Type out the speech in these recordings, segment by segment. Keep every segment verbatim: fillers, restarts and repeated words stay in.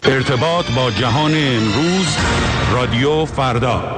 ارتباط با جهان امروز، رادیو فردا.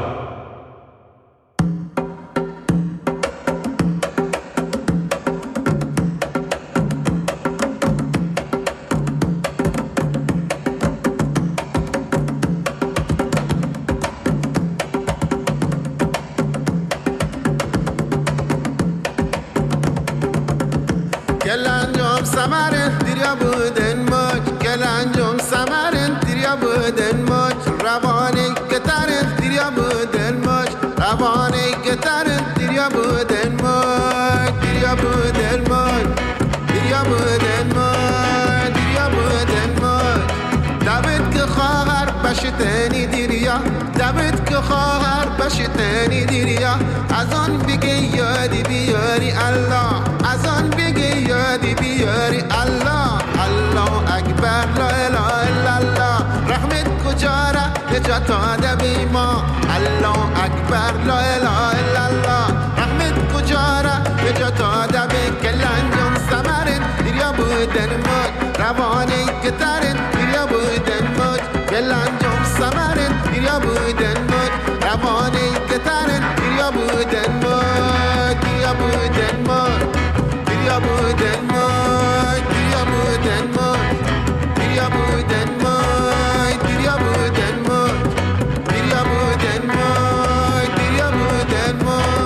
تاني دیریا دمت که خواهر بشه تاني دیریا از آن بگی یادی بیاری الله از آن بگی یادی بیاری الله الله اکبر لا اله الا الله رحمت کجاره نجات آده بی ما الله اکبر لا اله الا الله رحمت کجاره نجات آده بی کل انجام سمرن دیریا بودن مد روانی کترن دیریا بودن مد کل انجام سمرن دیریا بودن مد روانی کترن دیریا بودن مد دیریا بودن مد دیریا بودن مد دیریا بودن مد دیریا بودن مد دیریا بودن مد دیریا بودن مد دیریا بودن مد.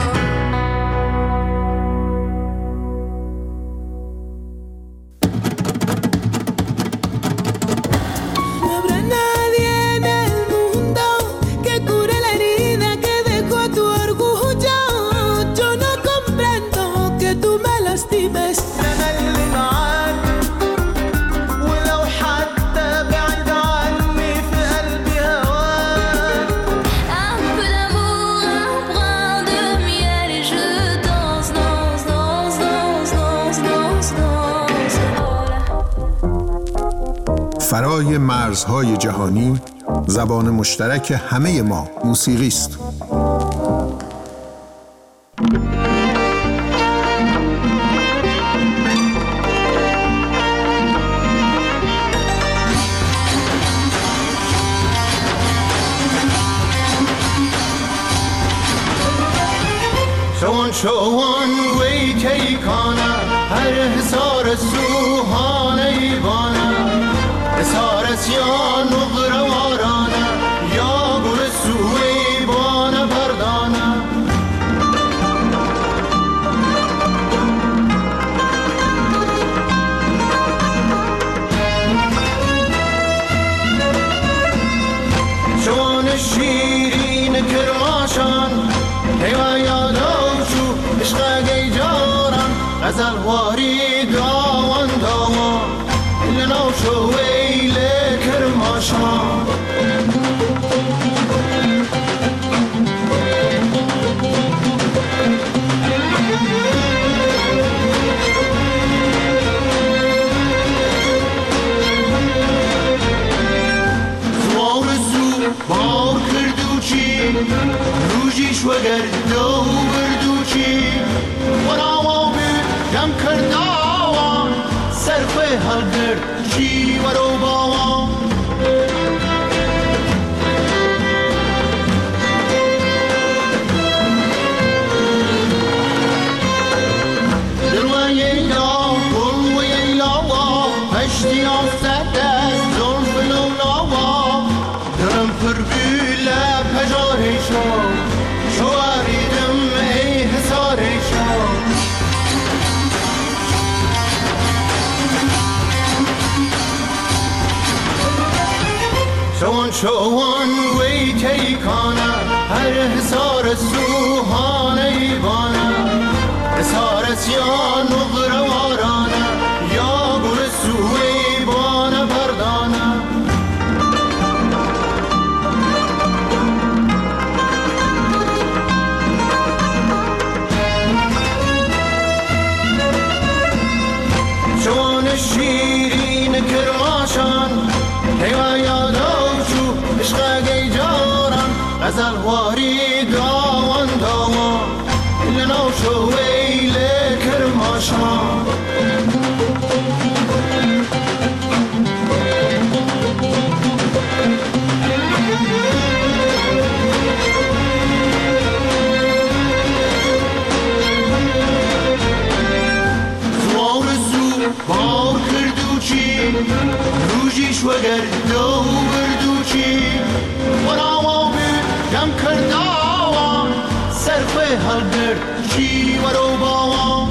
فرای مرزهای جهانی، زبان مشترک همه ما موسیقی است. شوان شوان وی تیکانه هر حسار سوهانه بانه حسارت یا نغروارانه یا گل سوی بانه بردانه شوان شیرین کرماشان هیوه یادوشو عشق گیجارم غزل واری داوان داوان لنو شو ویل کرماشان زوار زو بار کردو چی روژیش وگر دو بردو چی وراو بی جم کرداوان سرخوی حل کرد چی ورو باوان دلوه ییلا گل و ییلاوا هشتی آفت دست زلف لولاوا درم پرگوله پجارشا شواریدم ای حسارشا شوان شوان وی تیکانه هر حسار سوهانه بانه حسارت یا نغروارانه یا گل سوی بانه بردانه شوان شیرین کرماشان هیوه یادوشو عشق گیجارم غزل واری داوان داوان لنو شو ویل کرماشان روزیش وگر دو بردو چی وراو بیم کرداوان سرخوی هلگر چی ورو باوان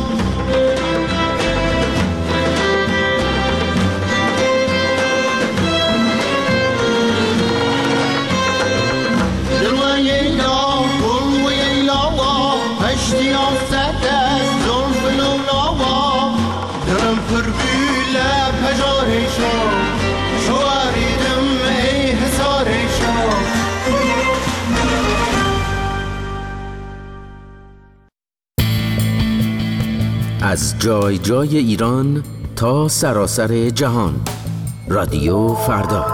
از جای جای ایران تا سراسر جهان، رادیو فردا.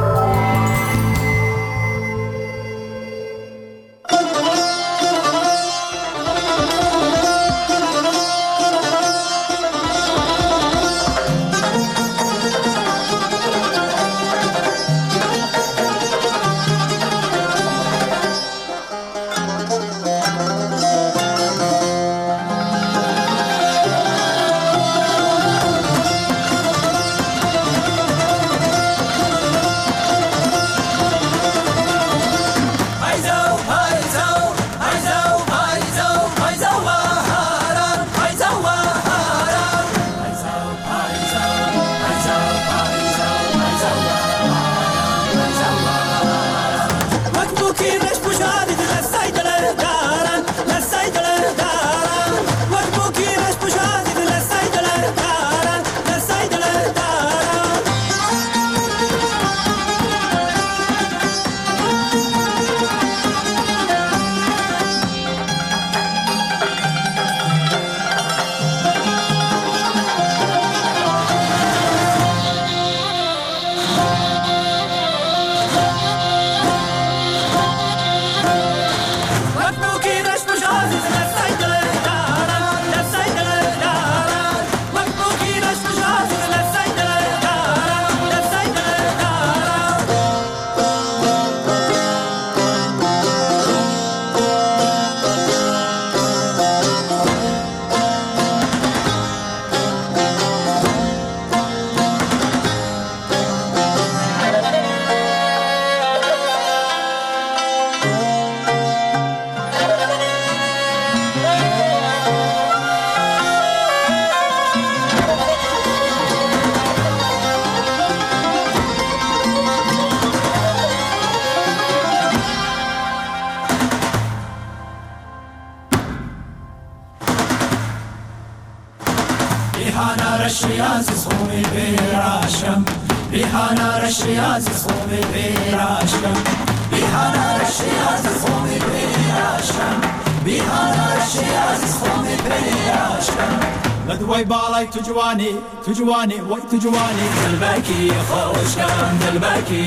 لدوی بالای تو جوانی تو جوانی وای تو جوانی دلبکی خوشگم دلبکی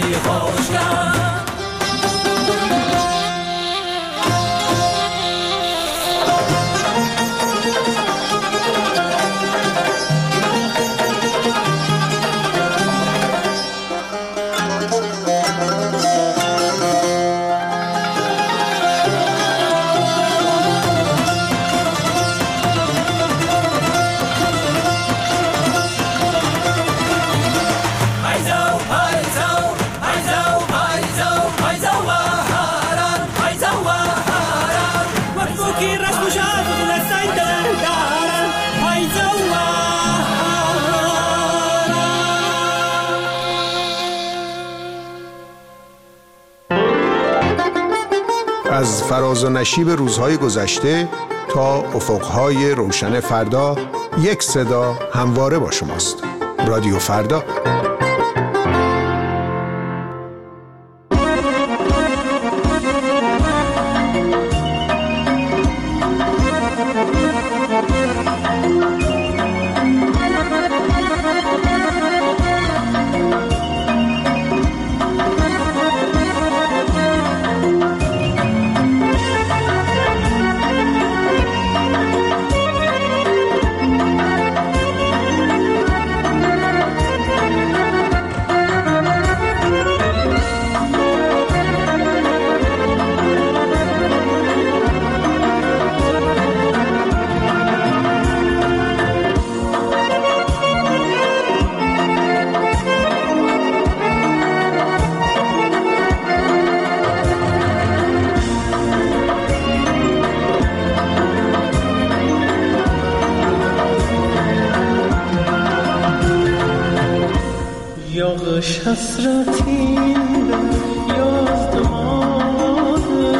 خوشگم از فراز و نشیب روزهای گذشته تا افقهای روشن فردا، یک صدا همواره با شماست. رادیو فردا. Yağış hasretinde yazdım ağladım,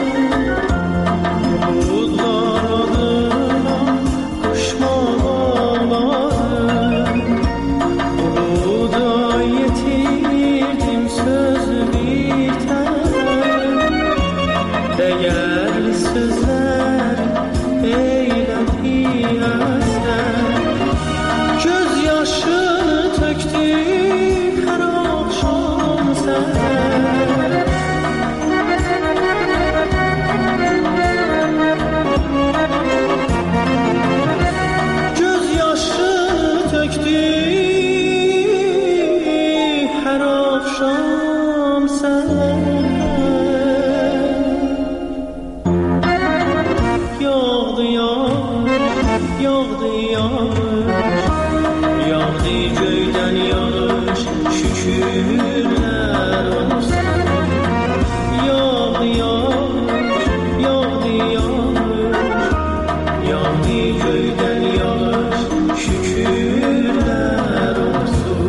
bulutlar adına kuşman ağladım. Buluda yetirdim söz bir tanem, değerli sözler eyledi eser. Gözyaşını töktü her akşam seher. Gözyaşını töktü her akşam seher. Yağdı yağış, yağdı yağış, yağdı göyden yağış, şükürler olsun. Yağdı yağış, yağdı yağış, yağdı göyden yağış, şükürler olsun.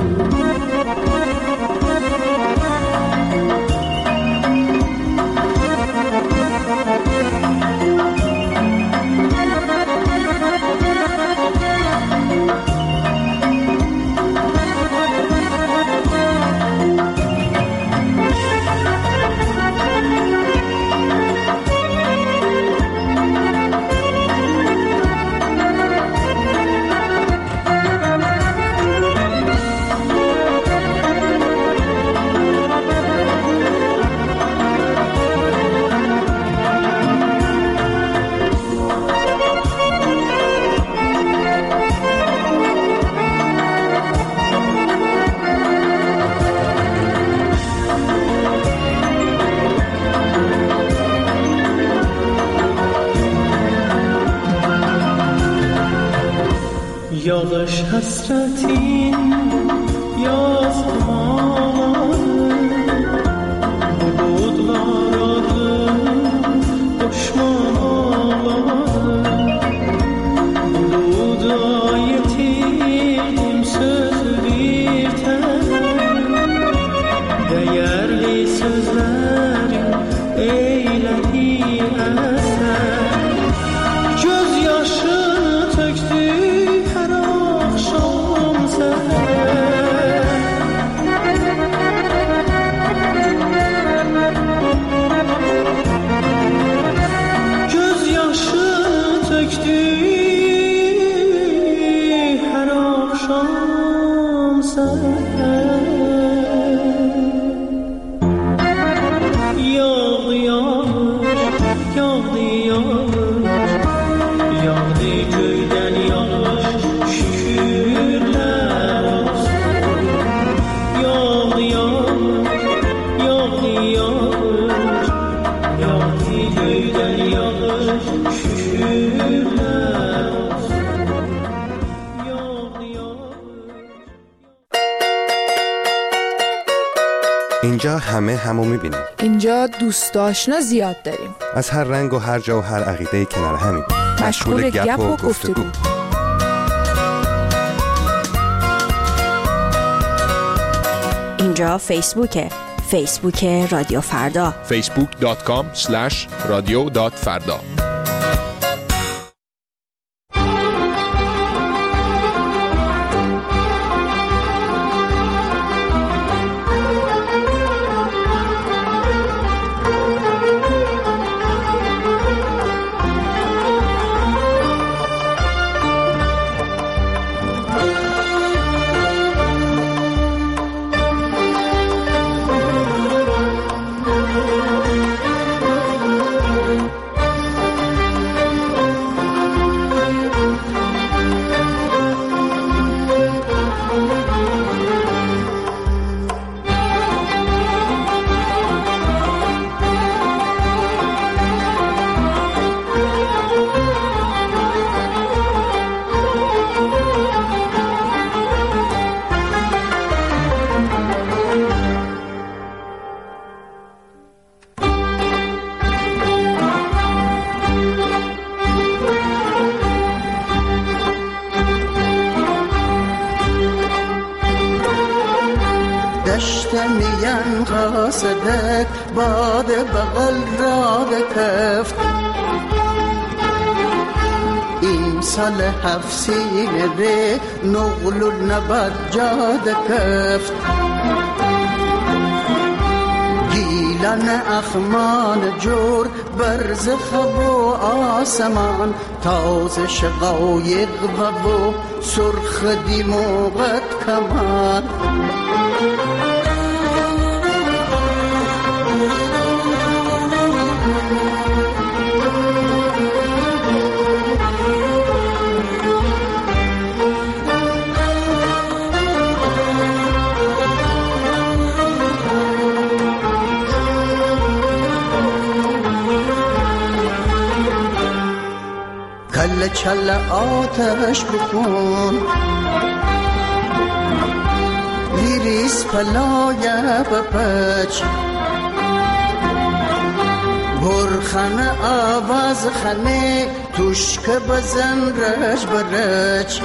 Yağış hasretin yazdım ağladım, bulutlar adım koşman ağladım. Buluda yetirdim söz bir tanem, değerli sözlerin eyledi eser. Gözyaşını töktü her akşam seher. Gözyaşını töktü her akşam seher. Yağdı yağış, yağdı yağış, yağdı göyden yağış, şükürler olsun. Yağdı yağış, yağdı yağış, yağdı göyden yağış, şükürler olsun. Yağdı yağış. اینجا همه همو میبینیم. اینجا دوست آشنا زیاد داریم. از هر رنگ و هر جا و هر عقیده کنار همیم. مشغول گپ و گفتگو. اینجا فیسبوکه. فیسبوک رادیو فردا. فیسبوک دات کام اسلش رادیو دات فردا. دشت میان قاصدک باد بغل را کفت این سال هفسینه ره نغلو نباد جاد کفت گیلن اخمان جور برز خب و آسمان تاز شقایق و سرخ دیموغت کمان کل چل آتش بکن لیریس پلایه بپچ برخانه آواز خانه توشک بزن رش برچ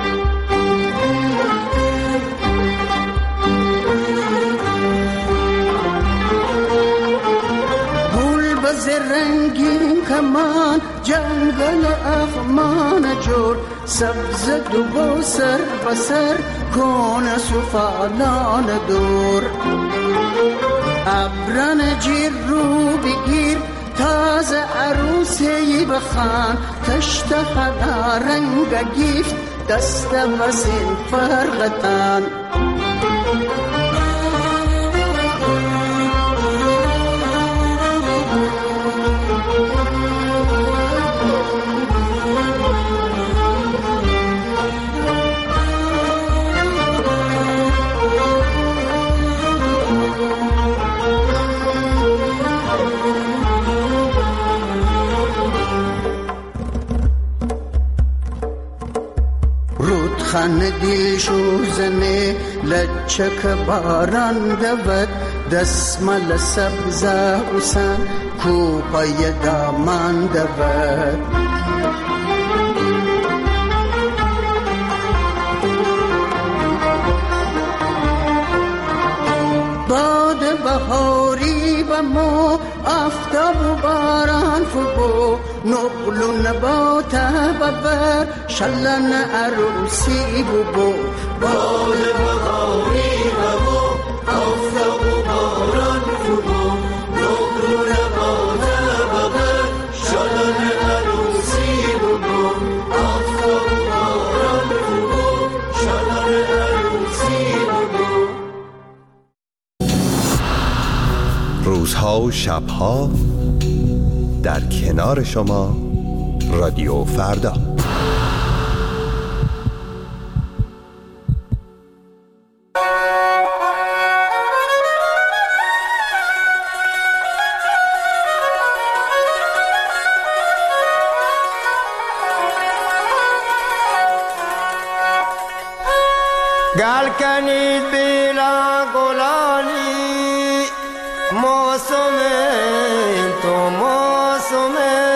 گل بز رنگین کمان جنگل اخمان جور سبز دو سر بسر کون سفالان دور ابران جیر رو بگیر تازه عروسی بخان تشت خدا رنگ گیفت دست وسین فرغتان خان دل شوزنه لچک باران دود دسمال سبزه حسن کوپای دامان دود باد بهاری و مو آفتاب و باران فبو نقل و نبات ببر شلن عروسی ببو باد بهاری و مو آفتاب و باران فبو نقل و نبات ببر شلن عروسی ببو آفتاب و باران فبو شلن عروسی ببو روزها و شبها در کنار شما رادیو فردا. گل کنید بیلا گلانی موسم تو موسم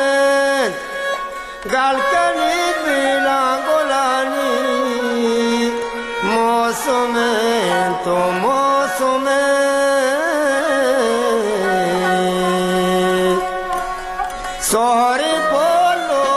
گل کنید بیلا گلانی موسم تو موسم سوری پولو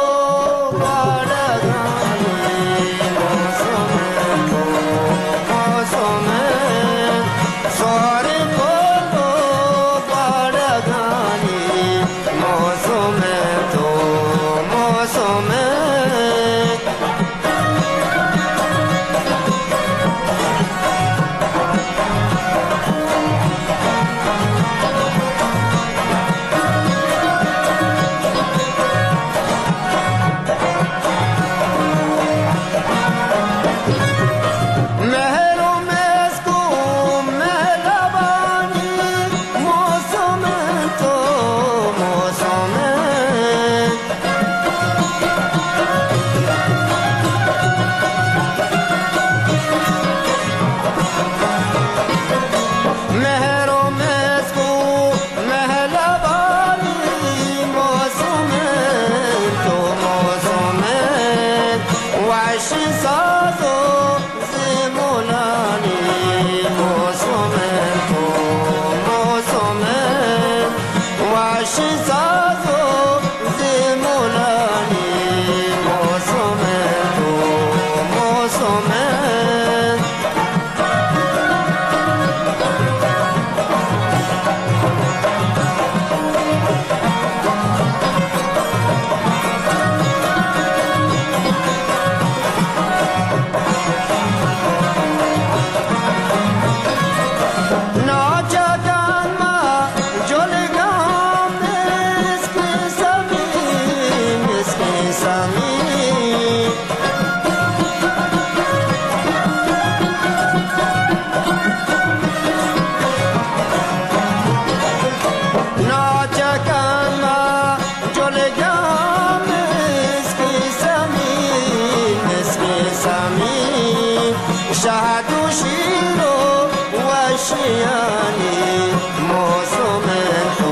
وحشیانی موسومن تو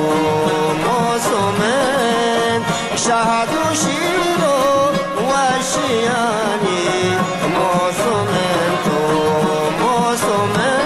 موسومن شهد و شیر و وحشیانی موسومن تو موسومن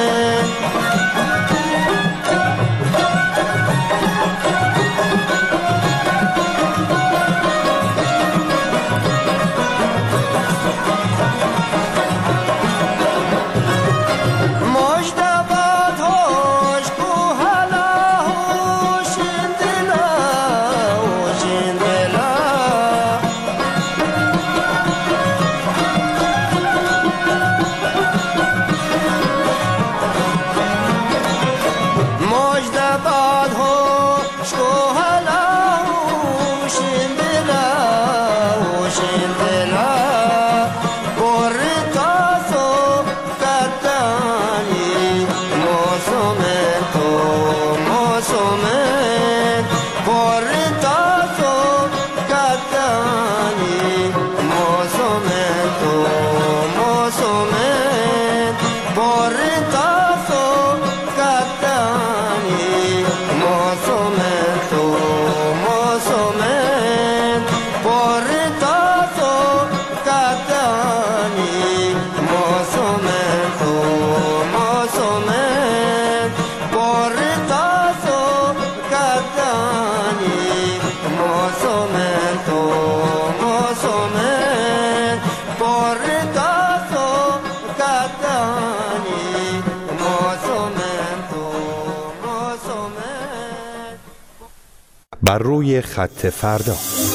بر روی خط فردا.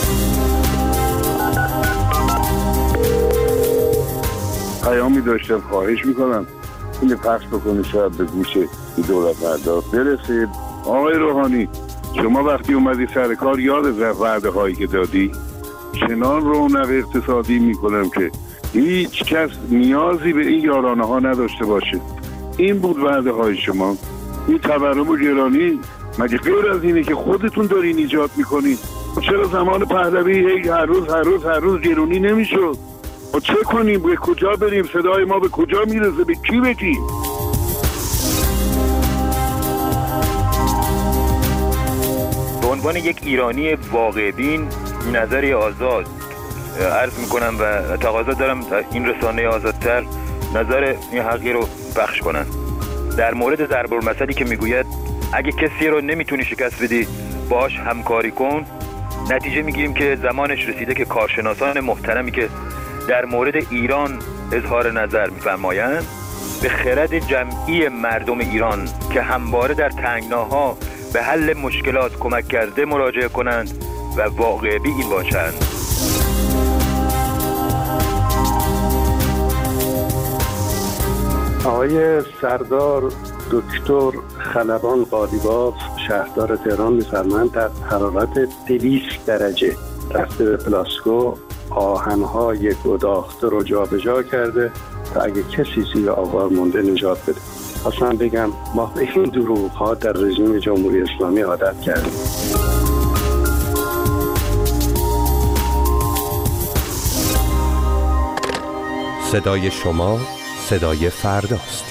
پیامی داشتم، خواهش میکنم این پخش بکنی شاید به گوش دولت فردا برسید. آقای روحانی، شما وقتی اومدی سر کار یاد وعده هایی که دادی چنان رونق اقتصادی میکنم که هیچ کس نیازی به این یارانه ها نداشته باشه. این بود وعده های شما. این تورم و گرانی مگه غیر از اینه که خودتون دارین ایجاد میکنین؟ چرا زمان پهلوی هی هر روز هر روز هر روز گرونی نمیشد؟ و چه کنیم؟ به کجا بریم؟ صدای ما به کجا میرسه؟ به کی بگیم؟ به عنوان یک ایرانی واقع بین نظری آزاد عرض میکنم و تقاضا دارم این رسانه آزادتر نظر این حقی رو بخش کنن. در مورد ضرب المثلی که میگوید اگه کسی رو نمیتونی شکست بدی باهاش همکاری کن، نتیجه میگیریم که زمانش رسیده که کارشناسان محترمی که در مورد ایران اظهار نظر میفرمایند به خرد جمعی مردم ایران که همواره در تنگناها به حل مشکلات کمک کرده مراجعه کنند و واقع بین باشند. آقای سردار دکتر خلبان قالیباف شهردار تهران می‌فرمایند در حرارت دویست درجه رفته به پلاسکو آهن‌های گداخته رو جابجا کرده تا اگه کسی زیر آوار مونده نجات بده. خواستم بگم ما به این دروغ‌ها در رژیم جمهوری اسلامی عادت کردیم. صدای شما صدای فرداست.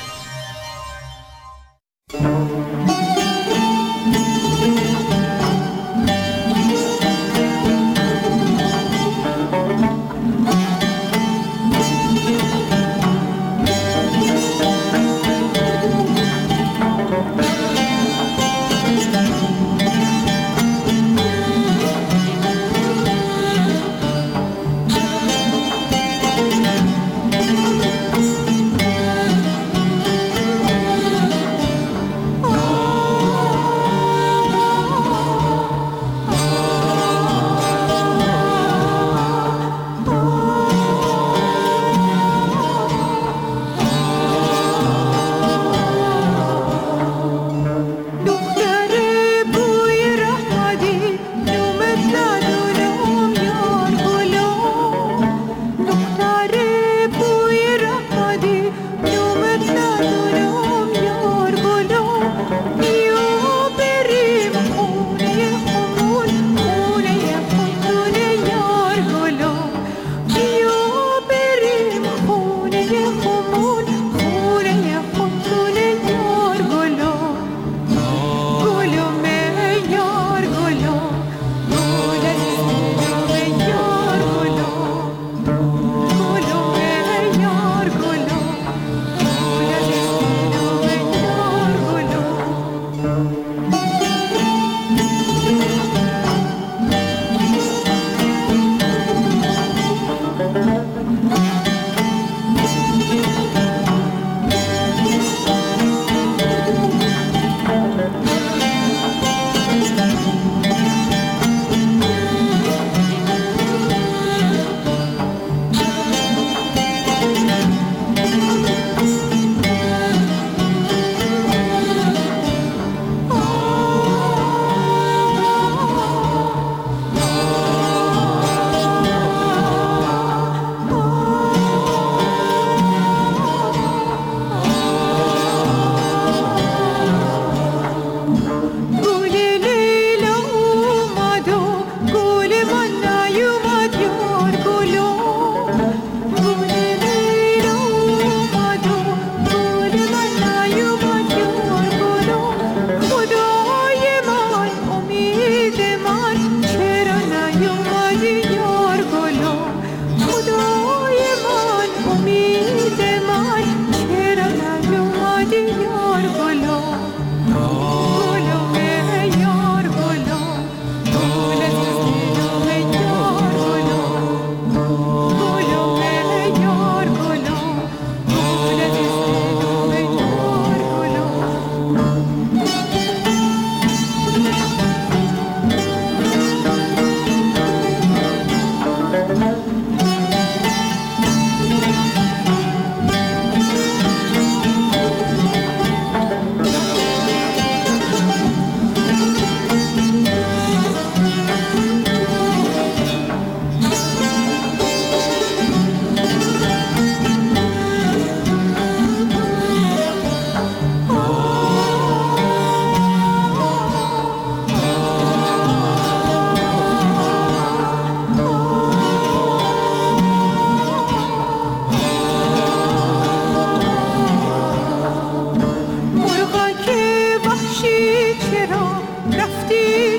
خورشید چرا رفتی